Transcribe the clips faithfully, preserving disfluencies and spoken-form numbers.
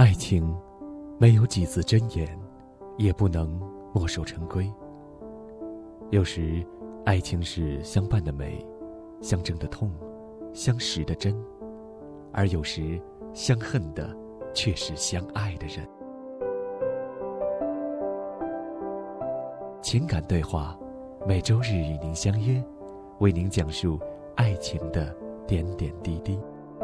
爱情没有几字真言，也不能墨守成规。有时爱情是相伴的美，相争的痛，相识的真，而有时相恨的却是相爱的人。情感对话，每周日与您相约，为您讲述爱情的点点滴滴。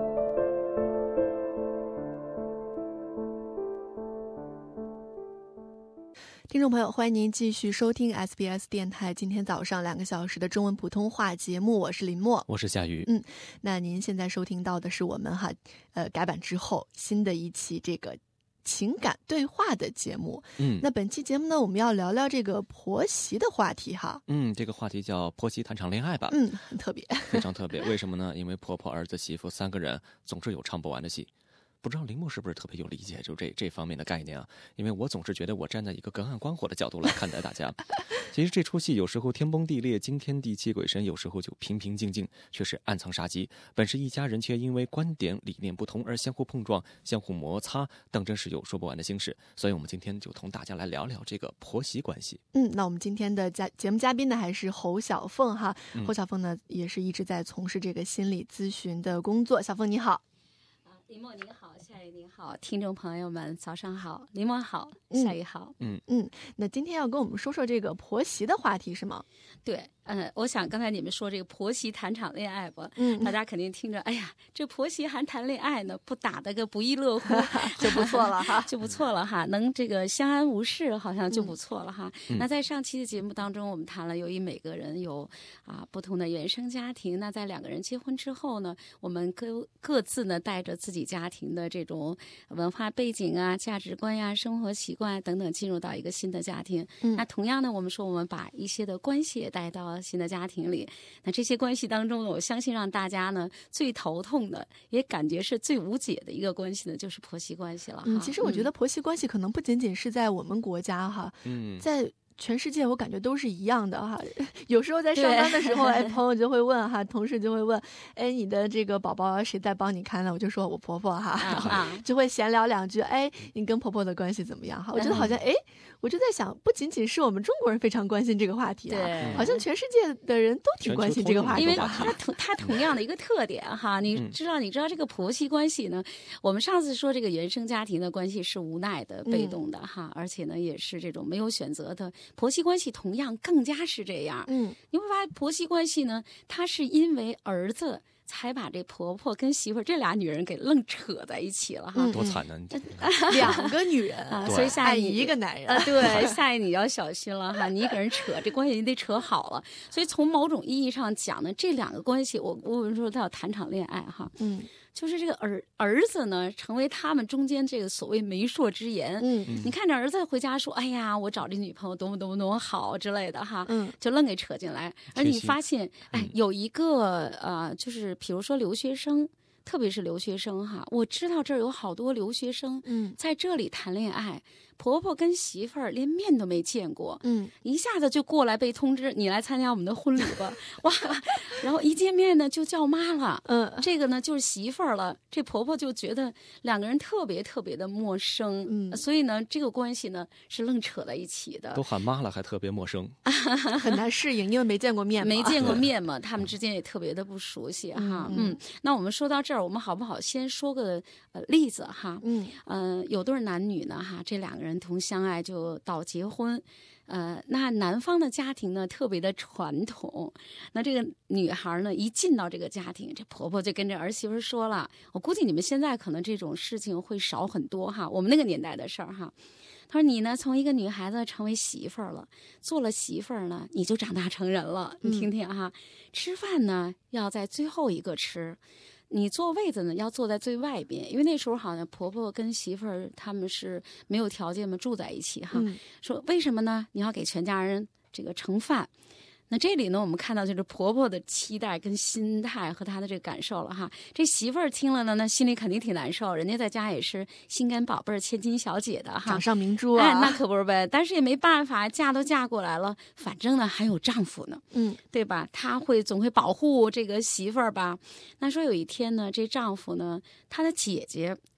听众朋友，欢迎您继续收听 S B S 电台今天早上两个小时的中文普通话节目，我是林默， 我是夏雨。 嗯，那您现在收听到的是我们哈呃改版之后新的一期这个情感对话的节目。 嗯， 那本期节目呢，我们要聊聊这个婆媳的话题哈。 嗯，这个话题叫婆媳谈场恋爱吧。 嗯，很特别， 非常特别。为什么呢？因为婆婆、儿子、媳妇三个人总是有唱不完的戏。不知道林默是不是特别有理解就这这方面的概念啊？因为我总是觉得我站在一个隔岸观火的角度来看待大家。其实这出戏有时候天崩地裂、惊天地泣鬼神，有时候就平平静静，却是暗藏杀机。本是一家人，却因为观点理念不同而相互碰撞、相互摩擦，当真是有说不完的心事。所以我们今天就同大家来聊聊这个婆媳关系。 嗯，那我们今天的嘉节目嘉宾呢，还是侯小凤哈。 嗯、 侯小凤呢，也是一直在从事这个心理咨询的工作。小凤你好。 林默您好，夏雨您好，听众朋友们早上好，林默好，夏雨好。 嗯嗯，那今天要跟我们说说这个婆媳的话题是吗？ 对，嗯，我想刚才你们说这个婆媳谈场恋爱吧， 嗯， 大家肯定听着，哎呀，这婆媳还谈恋爱呢，不打得个不亦乐乎就不错了哈， 就不错了哈，能这个相安无事，好像就不错了哈。 嗯、 那在上期的节目当中，我们谈了由于每个人有啊不同的原生家庭，那在两个人结婚之后呢，我们各各自呢带着自己家庭的这种文化背景啊、价值观呀、生活习惯等等，进入到一个新的家庭。 嗯、 那同样呢，我们说我们把一些的关系也带到新的家庭里。那这些关系当中呢，我相信让大家呢最头痛的，也感觉是最无解的一个关系呢，就是婆媳关系了哈。 嗯，其实我觉得婆媳关系可能不仅仅是在我们国家哈， 嗯， 在全世界我感觉都是一样的哈。有时候在上班的时候，哎，朋友就会问哈，同事就会问，哎，你的这个宝宝谁在帮你看呢？我就说我婆婆哈， 啊、 就会闲聊两句，哎，你跟婆婆的关系怎么样哈？我觉得好像哎，我就在想，不仅仅是我们中国人非常关心这个话题啊， 对， 好像全世界的人都挺关心这个话题的。 因为它同它同样的一个特点哈，你知道，你知道这个婆媳关系呢，我们上次说这个原生家庭的关系是无奈的、被动的哈，而且呢也是这种没有选择的。婆媳关系同样更加是这样， 嗯， 你会发现婆媳关系呢，它是因为儿子才把这婆婆跟媳妇儿这俩女人给愣扯在一起了哈， 嗯、 多惨呢！ 两个女人啊，所以夏雨一个男人啊，对，夏雨你要小心了哈，你一个人扯这关系你得扯好了。所以从某种意义上讲呢，这两个关系，我我们说他要谈场恋爱哈， 嗯。 就是这个儿儿子呢，成为他们中间这个所谓媒妁之言。 嗯， 你看着儿子回家说：“哎呀，我找这女朋友多么多么多么好之类的哈。” 嗯， 就愣给扯进来。而你发现，哎，有一个呃，就是比如说留学生，特别是留学生哈，我知道这儿有好多留学生， 嗯， 在这里谈恋爱。婆婆跟媳妇儿连面都没见过， 嗯， 一下子就过来被通知你来参加我们的婚礼吧，哇！然后一见面呢就叫妈了， 嗯， 这个呢就是媳妇儿了。这婆婆就觉得两个人特别特别的陌生， 嗯， 所以呢这个关系呢是愣扯在一起的。 都喊妈了还特别陌生， 很难适应，因为没见过面嘛， 没见过面嘛，他们之间也特别的不熟悉哈。嗯，嗯那我们说到这儿，我们好不好先说个呃例子哈？ 嗯， 呃，有对男女呢哈，这两个人。人同相爱就到结婚，呃，那男方的家庭呢特别的传统，那这个女孩呢一进到这个家庭，这婆婆就跟这儿媳妇说了，我估计你们现在可能这种事情会少很多哈，我们那个年代的事儿哈。他说你呢从一个女孩子成为媳妇儿了，做了媳妇儿呢你就长大成人了，你听听哈，嗯、吃饭呢要在最后一个吃。你坐位子呢，要坐在最外边，因为那时候好像婆婆跟媳妇儿他们是没有条件嘛，住在一起哈。 嗯、 说为什么呢？你要给全家人这个盛饭。那这里呢，我们看到就是婆婆的期待跟心态和她的这个感受了哈。这媳妇儿听了呢，那心里肯定挺难受，人家在家也是心肝宝贝儿、千金小姐的哈， 掌上明珠啊， 哎，那可不是呗。但是也没办法，嫁都嫁过来了，反正呢还有丈夫呢， 嗯， 对吧？他会总会保护这个媳妇儿吧。那说有一天呢，这丈夫呢，他的姐姐。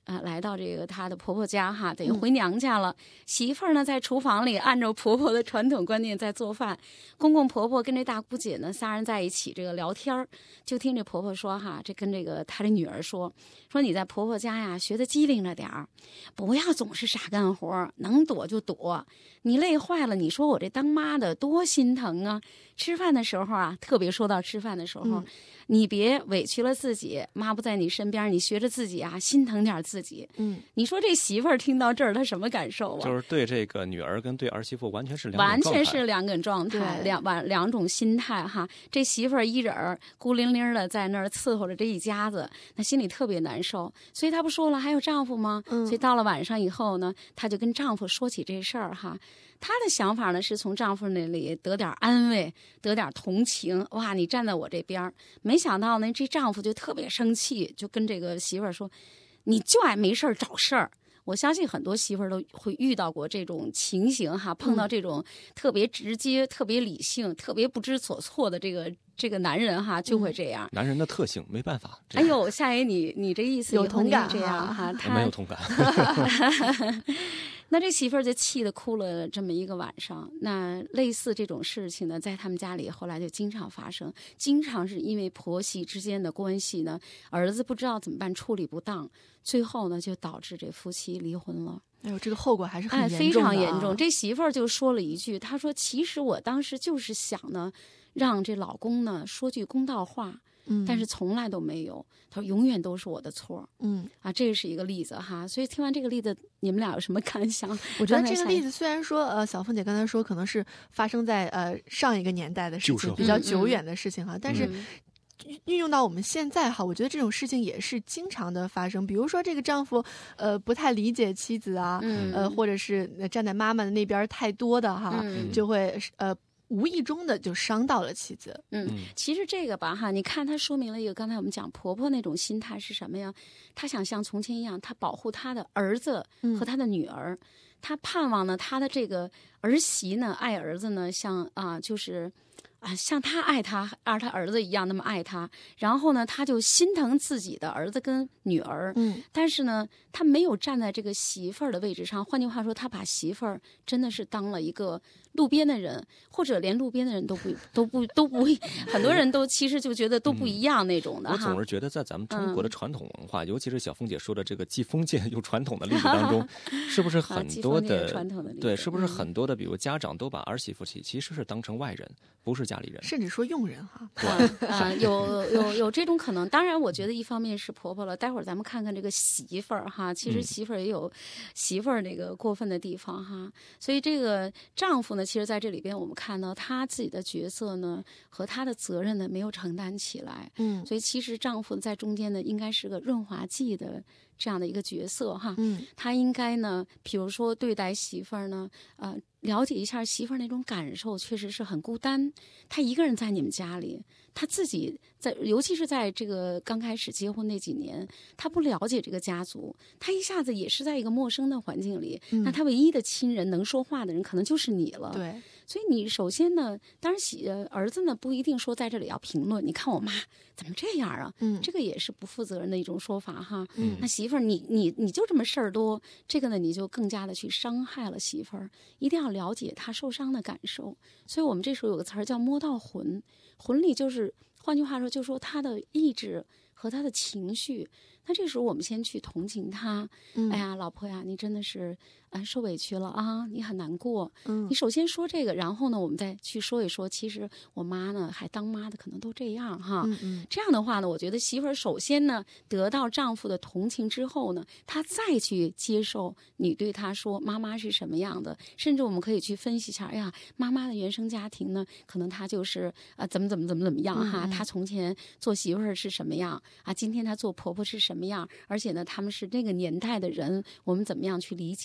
啊，来到这个她的婆婆家哈，等于回娘家了。嗯、媳妇儿呢在厨房里按照婆婆的传统观念在做饭，公公婆婆跟这大姑姐呢仨人在一起这个聊天，就听这婆婆说哈，这跟这个她的女儿说说你在婆婆家呀学的机灵着点儿，不要总是傻干活，能躲就躲，你累坏了，你说我这当妈的多心疼啊！吃饭的时候啊，特别说到吃饭的时候。嗯你别委屈了自己，妈不在你身边，你学着自己啊，心疼点自己。嗯，你说这媳妇儿听到这儿，她什么感受啊？ 就是对这个女儿跟对儿媳妇完全是两完全是两种状态，两两两种心态哈。这媳妇儿一人儿孤零零的在那儿伺候着这一家子，那心里特别难受。所以她不说了，还有丈夫吗？嗯，所以到了晚上以后呢，她就跟丈夫说起这事儿哈。她的想法呢是从丈夫那里得点安慰，得点同情。哇，你站在我这边，没想到呢，这丈夫就特别生气，就跟这个媳妇儿说：“你就爱没事儿找事儿。”我相信很多媳妇儿都会遇到过这种情形哈，碰到这种特别直接、特别理性、特别不知所措的这个这个男人哈，就会这样。 男人的特性没办法。 哎呦，夏爷，你你这意思有同感这样哈？他没有同感。 那这媳妇儿就气得哭了这么一个晚上。那类似这种事情呢，在他们家里后来就经常发生，经常是因为婆媳之间的关系呢，儿子不知道怎么办，处理不当，最后呢就导致这夫妻离婚了。 哎呦，这个后果还是很严重的、啊哎、非常严重。这媳妇儿就说了一句，她说：“其实我当时就是想呢，让这老公呢说句公道话。”嗯，但是从来都没有。他说永远都是我的错。嗯，啊，这是一个例子哈。所以听完这个例子，你们俩有什么感想？ 我觉得这个例子虽然说，呃，小凤姐刚才说可能是发生在呃上一个年代的事情，比较久远的事情哈，嗯、但是。嗯运用到我们现在哈，我觉得这种事情也是经常的发生。比如说这个丈夫，呃，不太理解妻子啊，嗯、呃，或者是站在妈妈的那边太多的哈，嗯、就会呃无意中的就伤到了妻子。 嗯，其实这个吧哈，你看它说明了一个，刚才我们讲婆婆那种心态是什么呀？她想像从前一样，她保护她的儿子和她的女儿，嗯、她盼望呢，她的这个儿媳呢，爱儿子呢，像啊，就是。啊，像他爱他，爱他儿子一样那么爱他，然后呢，他就心疼自己的儿子跟女儿，嗯，但是呢，他没有站在这个媳妇儿的位置上，换句话说，他把媳妇儿真的是当了一个路边的人，或者连路边的人都不都不都不，很多人都其实就觉得都不一样那种的、嗯。 我总是觉得在咱们中国的传统文化，嗯、尤其是小凤姐说的这个既封建又传统的例子当中，是不是很多的传统的对，是不是很多的，比如家长都把儿媳妇其其实是当成外人，不是家里人， 甚至说佣人哈。 对啊，有有有这种可能。当然，我觉得一方面是婆婆了，待会儿咱们看看这个媳妇儿哈，其实媳妇儿也有媳妇儿那个过分的地方哈。所以这个丈夫呢，其实在这里边我们看到他自己的角色呢和他的责任呢没有承担起来。嗯，所以其实丈夫在中间呢应该是个润滑剂的这样的一个角色哈。嗯，他应该呢，比如说对待媳妇儿呢，呃。了解一下媳妇儿那种感受，确实是很孤单。她一个人在你们家里，她自己在，尤其是在这个刚开始结婚那几年，她不了解这个家族，她一下子也是在一个陌生的环境里。嗯、那她唯一的亲人能说话的人，可能就是你了。 对， 所以你首先呢，当然媳儿子呢不一定说在这里要评论。你看我妈怎么这样啊？嗯，这个也是不负责任的一种说法哈。嗯，那媳妇儿你你你就这么事儿多，这个呢你就更加的去伤害了媳妇儿，一定要了解她受伤的感受。所以我们这时候有个词儿叫摸到魂，魂里就是换句话说，就说她的意志和她的情绪。那这时候我们先去同情她，嗯、哎呀，老婆呀，你真的是啊受委屈了啊，你很难过。嗯，你首先说这个，然后呢，我们再去说一说，其实我妈呢，还当妈的可能都这样哈。嗯嗯，这样的话呢，我觉得媳妇儿首先呢得到丈夫的同情之后呢，她再去接受你对她说妈妈是什么样的，甚至我们可以去分析一下，哎呀，妈妈的原生家庭呢，可能她就是啊怎么怎么怎么怎么样哈，嗯嗯她从前做媳妇儿是什么样啊，今天她做婆婆是什么样，而且呢，他们是那个年代的人，我们怎么样去理解？我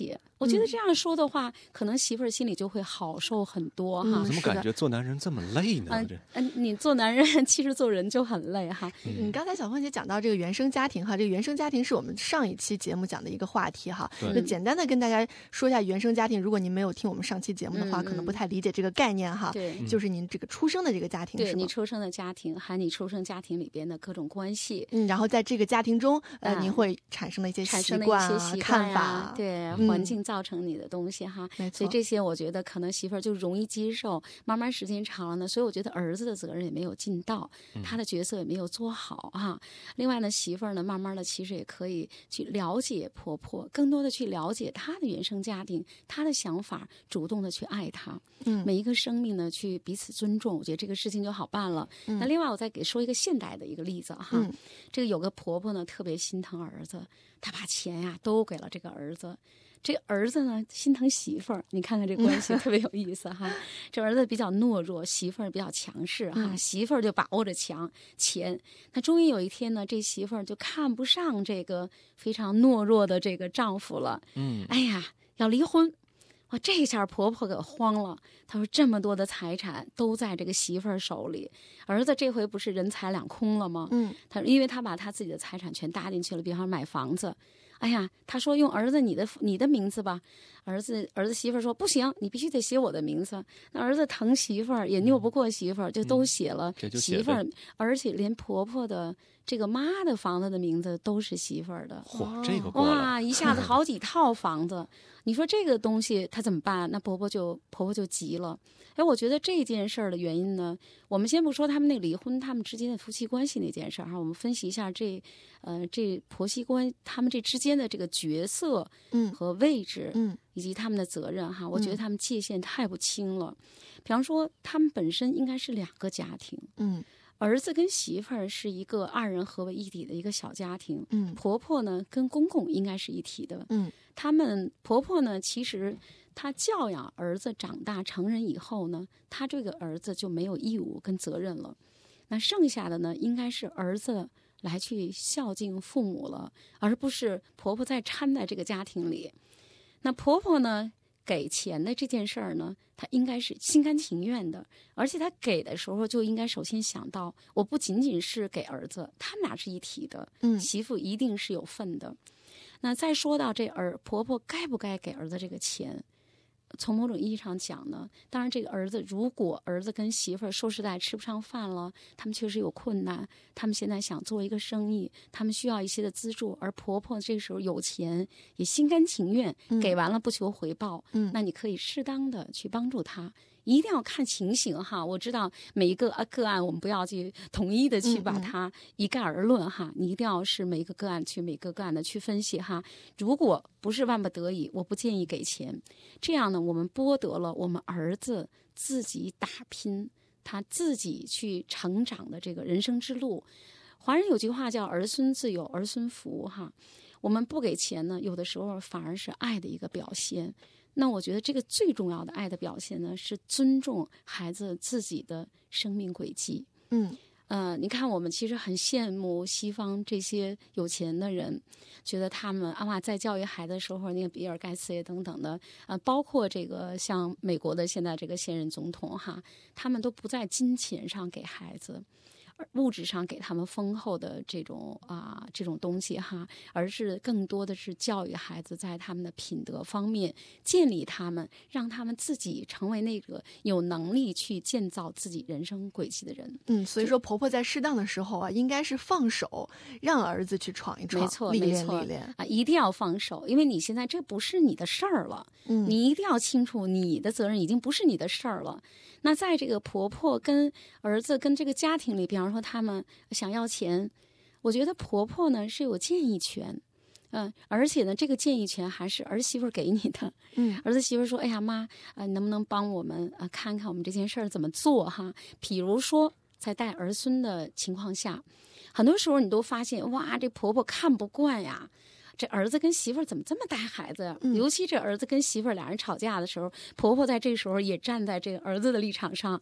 我觉得这样说的话，嗯、可能媳妇儿心里就会好受很多哈。 嗯、怎么感觉做男人这么累呢？ 嗯、呃呃，你做男人其实做人就很累哈。 嗯，刚才小凤姐讲到这个原生家庭哈，这个原生家庭是我们上一期节目讲的一个话题哈。就简单的跟大家说一下原生家庭，如果您没有听我们上期节目的话，嗯、可能不太理解这个概念哈。 对， 就是您这个出生的这个家庭， 对是吗？ 你出生的家庭，还有你出生家庭里边的各种关系。 嗯，然后在这个家庭中，呃，您会产生了一些习惯啊、看法， 对、嗯、环境造成你的东西哈。 没错， 所以这些我觉得可能媳妇儿就容易接受，慢慢时间长了呢，所以我觉得儿子的责任也没有尽到，他的角色也没有做好哈。另外呢，媳妇儿呢，慢慢的其实也可以去了解婆婆，更多的去了解她的原生家庭，她的想法，主动的去爱她。 嗯， 每一个生命呢，去彼此尊重，我觉得这个事情就好办了。 嗯、 那另外我再给说一个现代的一个例子哈， 嗯、 这个有个婆婆呢特别心疼儿子，她把钱呀都给了这个儿子。这儿子呢心疼媳妇儿，你看看这关系特别有意思哈。这儿子比较懦弱，媳妇儿比较强势哈。 嗯、 媳妇儿就把握着强钱，那终于有一天呢，这媳妇儿就看不上这个非常懦弱的这个丈夫了。 嗯， 哎呀，要离婚。哇，这下婆婆可慌了。她说：“这么多的财产都在这个媳妇儿手里，儿子这回不是人财两空了吗？” 嗯， 他因为他把他自己的财产全搭进去了，比方说买房子。哎呀，他说用儿子你的你的名字吧，儿子儿子媳妇儿说不行，你必须得写我的名字。那儿子疼媳妇儿也拗不过媳妇儿，就都写了媳妇儿，嗯、而且连婆婆的这个妈的房子的名字都是媳妇儿的。 嚯，这个过了哇，一下子好几套房子。你说这个东西她怎么办？那婆婆就婆婆就急了。哎，我觉得这件事儿的原因呢，我们先不说他们那离婚，他们之间的夫妻关系那件事儿哈，我们分析一下这，呃，这婆媳关他们这之间的这个角色， 嗯， 和位置， 嗯， 以及他们的责任哈，我觉得他们界限太不清了。比方说，他们本身应该是两个家庭， 嗯。 儿子跟媳妇儿是一个二人合为一体的一个小家庭， 嗯， 婆婆呢跟公公应该是一体的， 嗯， 他们婆婆呢，其实她教养儿子长大成人以后呢，她这个儿子就没有义务跟责任了，那剩下的呢，应该是儿子来去孝敬父母了，而不是婆婆再掺在这个家庭里。那婆婆呢？给钱的这件事儿呢，他应该是心甘情愿的，而且他给的时候就应该首先想到，我不仅仅是给儿子，他们俩是一体的， 嗯， 媳妇一定是有份的。那再说到这儿婆婆该不该给儿子这个钱？从某种意义上讲呢，当然这个儿子如果儿子跟媳妇儿说实在吃不上饭了，他们确实有困难，他们现在想做一个生意，他们需要一些的资助，而婆婆这时候有钱也心甘情愿， 嗯、 给完了不求回报， 嗯， 那你可以适当的去帮助他。一定要看情形哈，我知道每一个个案，我们不要去统一的去把它一概而论哈，嗯嗯，你一定要是每一个个案去每个个案的去分析哈。如果不是万不得已，我不建议给钱。这样呢，我们剥夺了我们儿子自己打拼，他自己去成长的这个人生之路。华人有句话叫儿孙自有儿孙福哈，我们不给钱呢，有的时候反而是爱的一个表现。那我觉得这个最重要的爱的表现呢，是尊重孩子自己的生命轨迹。 嗯， 呃，你看我们其实很羡慕西方这些有钱的人，觉得他们啊在教育孩子的时候，那个比尔盖茨也等等的，呃，包括这个像美国的现在这个现任总统哈，他们都不在金钱上给孩子。物质上给他们丰厚的这种啊、呃、这种东西哈，而是更多的是教育孩子在他们的品德方面建立他们，让他们自己成为那个有能力去建造自己人生轨迹的人。 嗯，所以说婆婆在适当的时候啊，应该是放手让儿子去闯一闯， 没错， 历练没错历练啊，一定要放手，因为你现在这不是你的事儿了， 嗯， 你一定要清楚你的责任已经不是你的事儿了。那在这个婆婆跟儿子跟这个家庭里，比方说他们想要钱，我觉得婆婆呢是有建议权，嗯、呃，而且呢这个建议权还是儿媳妇给你的， 嗯， 儿子媳妇说，哎呀妈，呃，能不能帮我们啊、呃、看看我们这件事儿怎么做哈？比如说在带儿孙的情况下，很多时候你都发现，哇，这婆婆看不惯呀。这儿子跟媳妇儿怎么这么带孩子呀、 嗯？ 尤其这儿子跟媳妇儿俩人吵架的时候，婆婆在这时候也站在这个儿子的立场上。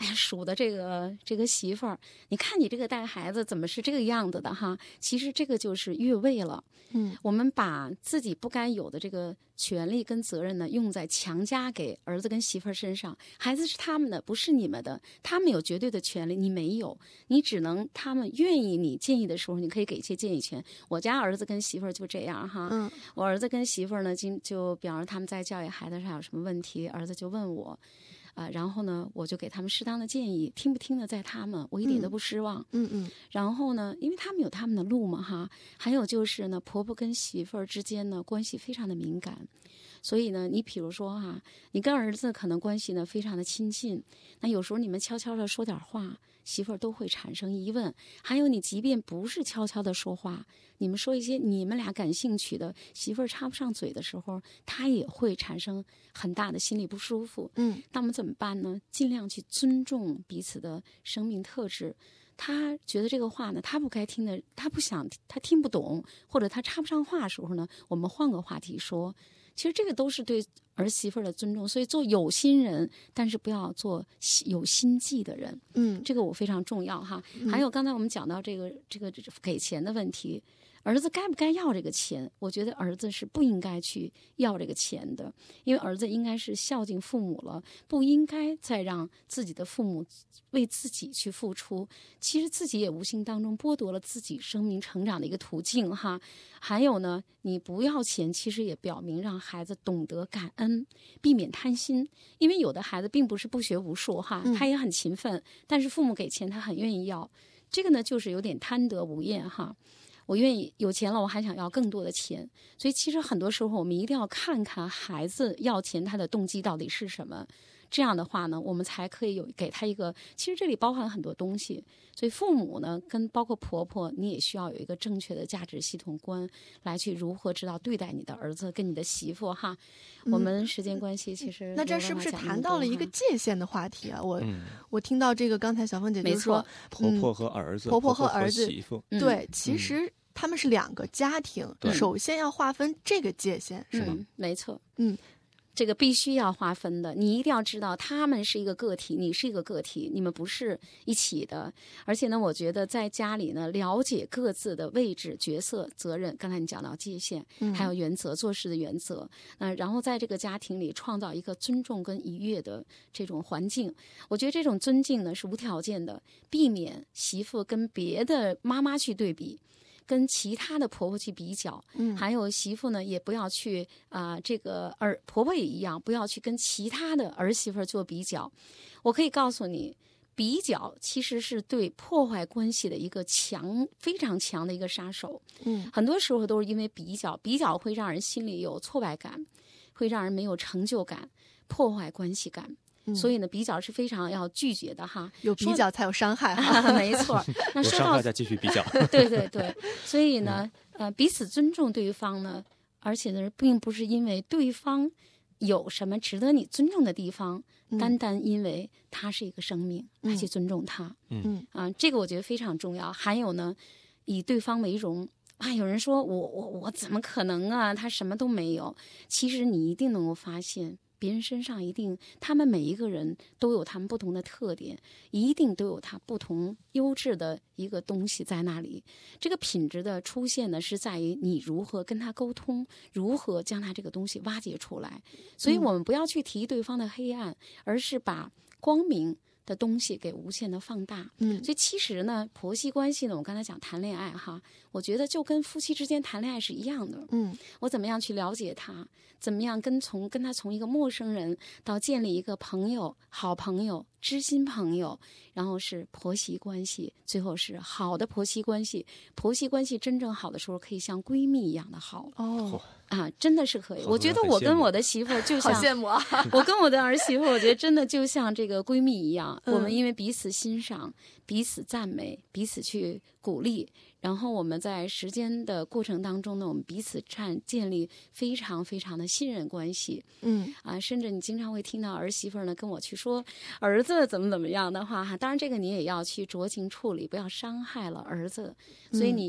哎呀，数的这个这个媳妇儿，你看你这个带孩子怎么是这个样子的哈？其实这个就是越位了。 嗯， 我们把自己不该有的这个权利跟责任呢，用在强加给儿子跟媳妇儿身上。孩子是他们的，不是你们的，他们有绝对的权利，你没有，你只能他们愿意你建议的时候，你可以给一些建议权。我家儿子跟媳妇儿就这样哈， 嗯， 我儿子跟媳妇儿呢，今就比方说他们在教育孩子上有什么问题，儿子就问我。啊、呃，然后呢，我就给他们适当的建议，听不听的在他们，我一点都不失望。 嗯嗯。 然后呢，因为他们有他们的路嘛，哈。还有就是呢，婆婆跟媳妇儿之间呢关系非常的敏感，所以呢，你比如说哈，你跟儿子可能关系呢非常的亲近，那有时候你们悄悄的说点话，媳妇儿都会产生疑问。还有你即便不是悄悄的说话，你们说一些你们俩感兴趣的，媳妇儿插不上嘴的时候，她也会产生很大的心理不舒服。 嗯， 那我们怎么办呢？尽量去尊重彼此的生命特质。他觉得这个话呢，他不该听的，他不想，他听不懂，或者他插不上话的时候呢，我们换个话题说。其实这个都是对儿媳妇儿的尊重，所以做有心人，但是不要做有心计的人。 嗯， 这个我非常重要哈。 嗯、 还有刚才我们讲到这个这个给钱的问题，儿子该不该要这个钱？我觉得儿子是不应该去要这个钱的，因为儿子应该是孝敬父母了，不应该再让自己的父母为自己去付出。其实自己也无形当中剥夺了自己生命成长的一个途径哈。还有呢，你不要钱，其实也表明让孩子懂得感恩，避免贪心。因为有的孩子并不是不学无术哈，他也很勤奋，嗯、但是父母给钱他很愿意要，这个呢就是有点贪得无厌哈。我愿意有钱了，我还想要更多的钱。所以其实很多时候我们一定要看看孩子要钱他的动机到底是什么，这样的话呢，我们才可以有给他一个，其实这里包含很多东西。所以父母呢，跟包括婆婆，你也需要有一个正确的价值系统观，来去如何知道对待你的儿子跟你的媳妇哈。嗯、我们时间关系，其实那这是不是谈到了一个界限的话题啊？我、嗯、我听到这个，刚才小凤姐就说， 婆婆和儿子， 婆婆和儿子， 媳妇， 对，其实。嗯他们是两个家庭，首先要划分这个界限，是吗？ 嗯、没错， 嗯， 这个必须要划分的。你一定要知道，他们是一个个体，你是一个个体，你们不是一起的。而且呢，我觉得在家里呢，了解各自的位置、角色、责任。刚才你讲到界限， 嗯、 还有原则，做事的原则。那、呃、然后在这个家庭里创造一个尊重跟愉悦的这种环境。我觉得这种尊敬呢是无条件的，避免媳妇跟别的妈妈去对比。跟其他的婆婆去比较， 嗯， 还有媳妇呢，也不要去啊、呃，这个儿婆婆也一样，不要去跟其他的儿媳妇做比较。我可以告诉你，比较其实是对破坏关系的一个强、非常强的一个杀手。 嗯， 很多时候都是因为比较，比较会让人心里有挫败感，会让人没有成就感，破坏关系感。 嗯、 所以呢，比较是非常要拒绝的哈。 有比较才有伤害哈， 没错。那说到有伤害再继续比较， 对对对。所以呢，呃，彼此尊重对方呢，而且呢，并不是因为对方有什么值得你尊重的地方， 嗯、 单单因为他是一个生命来去尊重他。 嗯啊、呃，这个我觉得非常重要。还有呢，以对方为荣。啊，有人说我我我怎么可能啊？他什么都没有。其实你一定能够发现。别人身上一定，他们每一个人都有他们不同的特点，一定都有他不同优质的一个东西在那里。这个品质的出现呢，是在于你如何跟他沟通，如何将他这个东西挖掘出来。所以我们不要去提对方的黑暗，而是把光明的东西给无限的放大。 嗯， 所以其实呢，婆媳关系呢，我刚才讲谈恋爱哈，我觉得就跟夫妻之间谈恋爱是一样的。 嗯， 我怎么样去了解他，怎么样跟从跟他从一个陌生人到建立一个朋友、好朋友、知心朋友，然后是婆媳关系，最后是好的婆媳关系。婆媳关系真正好的时候，可以像闺蜜一样的好。 哦。 啊，真的是可以。我觉得我跟我的媳妇就像， 好羡慕啊！ 我跟我的儿媳妇，我觉得真的就像这个闺蜜一样。 嗯、 我们因为彼此欣赏、彼此赞美、彼此去鼓励，然后我们在时间的过程当中呢，我们彼此建建立非常非常的信任关系。 嗯啊，甚至你经常会听到儿媳妇呢跟我去说儿子怎么怎么样的话哈，当然这个你也要去酌情处理，不要伤害了儿子。所以你。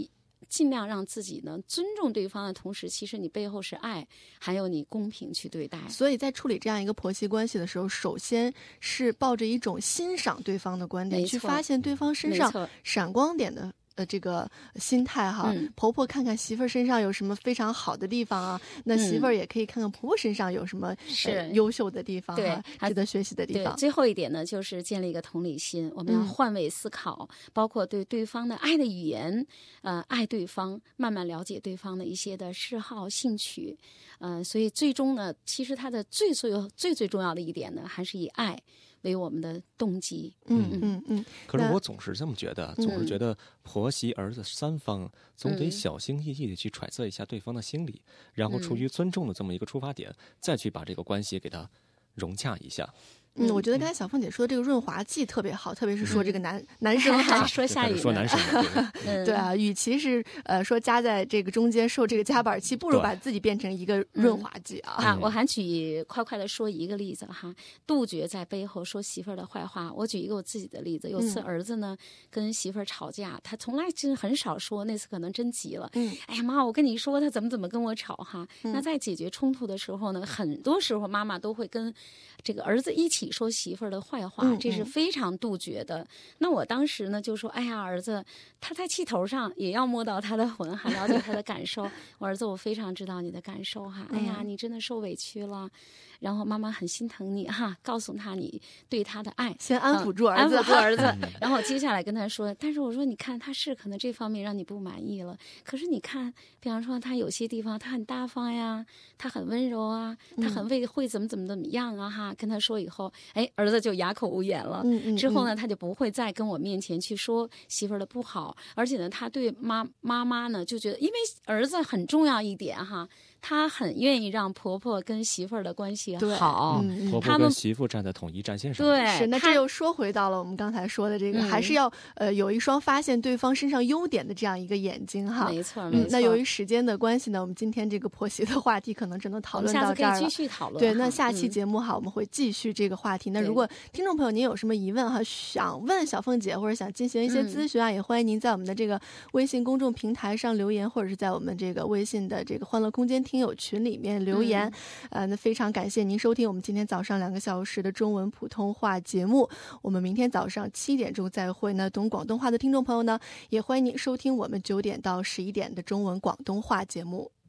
尽量让自己呢尊重对方的同时，其实你背后是爱，还有你公平去对待。 所以在处理这样一个婆媳关系的时候，首先是抱着一种欣赏对方的观点，去发现对方身上闪光点的呃，这个心态哈、嗯，婆婆看看媳妇儿身上有什么非常好的地方啊，那媳妇儿也可以看看婆婆身上有什么是、呃、优秀的地方哈，值得学习的地方。 最后一点呢，就是建立一个同理心，我们要换位思考，嗯、包括对对方的爱的语言，呃，爱对方，慢慢了解对方的一些的嗜好、兴趣，呃，所以最终呢，其实它的最最最最重要的一点呢，还是以爱为我们的动机。 嗯嗯嗯。 可是我总是这么觉得，总是觉得婆媳儿子三方总得小心翼翼的去揣测一下对方的心理，嗯、然后出于尊重的这么一个出发点，嗯、再去把这个关系给它融洽一下。 嗯，我觉得刚才小凤姐说的这个润滑剂特别好，特别是说这个男、嗯、男生哈， 说下雨， 说男生， 对, 对啊，与其是呃说夹在这个中间受这个夹板气，不如把自己变成一个润滑剂啊。 嗯、啊，我还举快快的说一个例子哈，杜绝在背后说媳妇儿的坏话。我举一个我自己的例子，有次儿子呢、嗯、跟媳妇儿吵架，他从来其实很少说，那次可能真急了，嗯，哎呀妈，我跟你说他怎么怎么跟我吵哈。嗯、那在解决冲突的时候呢，很多时候妈妈都会跟这个儿子一起说媳妇儿的坏话，这是非常杜绝的。嗯嗯，那我当时呢就说，哎呀，儿子，他在气头上也要摸到他的魂，还了解他的感受。我儿子，我非常知道你的感受哈，哎呀，你真的受委屈了。然后妈妈很心疼你哈，告诉他你对他的爱， 先安抚住儿子， 嗯、安抚住儿子。然后接下来跟他说，但是我说你看他是可能这方面让你不满意了，可是你看，比方说他有些地方他很大方呀，他很温柔啊，他很会会怎么怎么怎么样啊哈。跟他说以后，哎，儿子就哑口无言了。 嗯嗯嗯， 之后呢，他就不会再跟我面前去说媳妇儿的不好，而且呢，他对妈妈妈呢就觉得，因为儿子很重要一点哈。她很愿意让婆婆跟媳妇儿的关系好， 嗯、 婆婆跟媳妇站在统一战线上。 对， 是。那这又说回到了我们刚才说的这个，嗯、还是要呃有一双发现对方身上优点的这样一个眼睛哈。 没错，没错。 嗯、那由于时间的关系呢，我们今天这个婆媳的话题可能只能讨论到这儿了。 下次可以继续讨论。 对，那下期节目哈，嗯、我们会继续这个话题。那如果听众朋友您有什么疑问哈，想问小凤姐或者想进行一些咨询啊，嗯、也欢迎您在我们的这个微信公众平台上留言，或者是在我们这个微信的这个欢乐空间听友群里面留言。嗯、呃，那非常感谢您收听我们今天早上两个小时的中文普通话节目。我们明天早上七点钟再会。那懂广东话的听众朋友呢，也欢迎您收听我们九点到十一点的中文广东话节目。